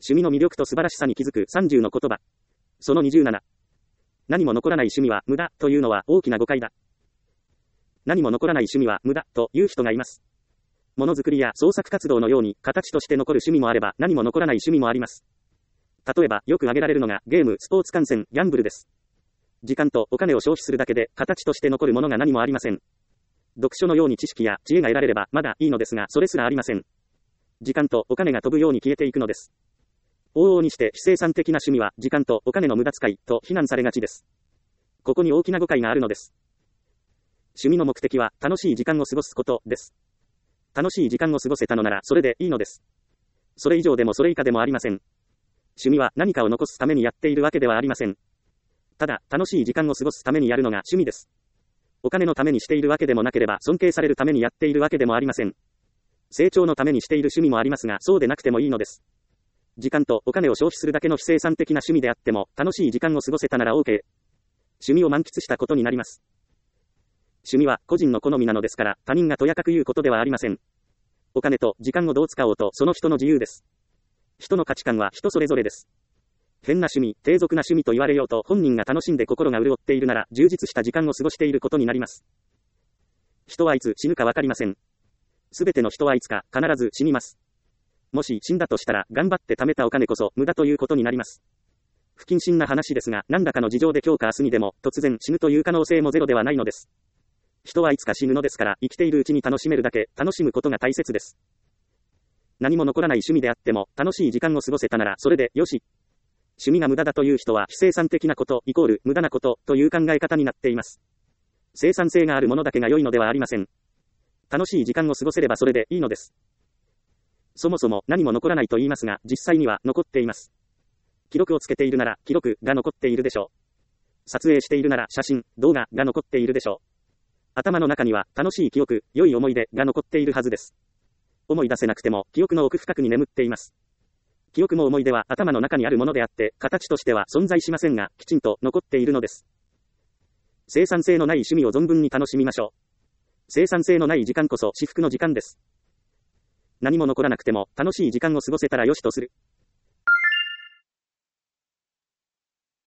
趣味の魅力と素晴らしさに気づく30の言葉。その27。何も残らない趣味は無駄というのは大きな誤解だ。何も残らない趣味は無駄という人がいます。ものづくりや創作活動のように形として残る趣味もあれば何も残らない趣味もあります。例えばよく挙げられるのがゲーム、スポーツ観戦、ギャンブルです。時間とお金を消費するだけで形として残るものが何もありません。読書のように知識や知恵が得られればまだいいのですがそれすらありません。時間とお金が飛ぶように消えていくのです。往々にして非生産的な趣味は時間とお金の無駄遣いと非難されがちです。ここに大きな誤解があるのです。趣味の目的は楽しい時間を過ごすことです。楽しい時間を過ごせたのならそれでいいのです。それ以上でもそれ以下でもありません。趣味は何かを残すためにやっているわけではありません。ただ、楽しい時間を過ごすためにやるのが趣味です。お金のためにしているわけでもなければ尊敬されるためにやっているわけでもありません。成長のためにしている趣味もありますが、そうでなくてもいいのです。時間とお金を消費するだけの非生産的な趣味であっても、楽しい時間を過ごせたなら OK。趣味を満喫したことになります。趣味は個人の好みなのですから、他人がとやかく言うことではありません。お金と時間をどう使おうとその人の自由です。人の価値観は人それぞれです。変な趣味、低俗な趣味と言われようと本人が楽しんで心が潤っているなら充実した時間を過ごしていることになります。人はいつ死ぬかわかりません。すべての人はいつか必ず死にます。もし死んだとしたら頑張って貯めたお金こそ無駄ということになります。不謹慎な話ですが何らかの事情で今日か明日にでも突然死ぬという可能性もゼロではないのです。人はいつか死ぬのですから生きているうちに楽しめるだけ楽しむことが大切です。何も残らない趣味であっても楽しい時間を過ごせたならそれでよし。趣味が無駄だという人は非生産的なことイコール無駄なことという考え方になっています。生産性があるものだけが良いのではありません。楽しい時間を過ごせればそれでいいのです。そもそも何も残らないと言いますが実際には残っています。記録をつけているなら記録が残っているでしょう。撮影しているなら写真、動画が残っているでしょう。頭の中には楽しい記憶、良い思い出が残っているはずです。思い出せなくても記憶の奥深くに眠っています。記憶も思い出は頭の中にあるものであって、形としては存在しませんが、きちんと残っているのです。生産性のない趣味を存分に楽しみましょう。生産性のない時間こそ至福の時間です。何も残らなくても楽しい時間を過ごせたらよしとする。